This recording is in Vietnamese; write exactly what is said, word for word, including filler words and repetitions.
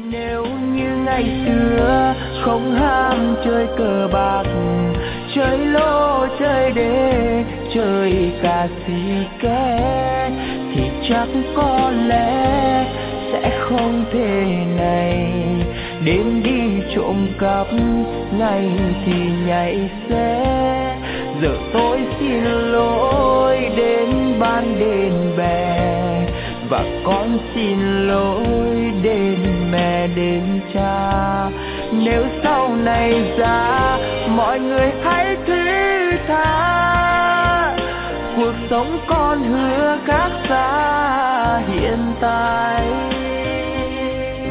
Nếu như ngày xưa không ham chơi cờ bạc, chơi lô chơi đế, chơi cà xì ke, thì chắc có lẽ sẽ không thể này. Đêm đi trộm cắp, ngày thì nhảy xe. Giờ tôi xin lỗi đến ban đến bè, và con xin lỗi đến mẹ đến cha. Nếu sau này ra mọi người hãy thứ tha, cuộc sống con hứa khác xa hiện tại.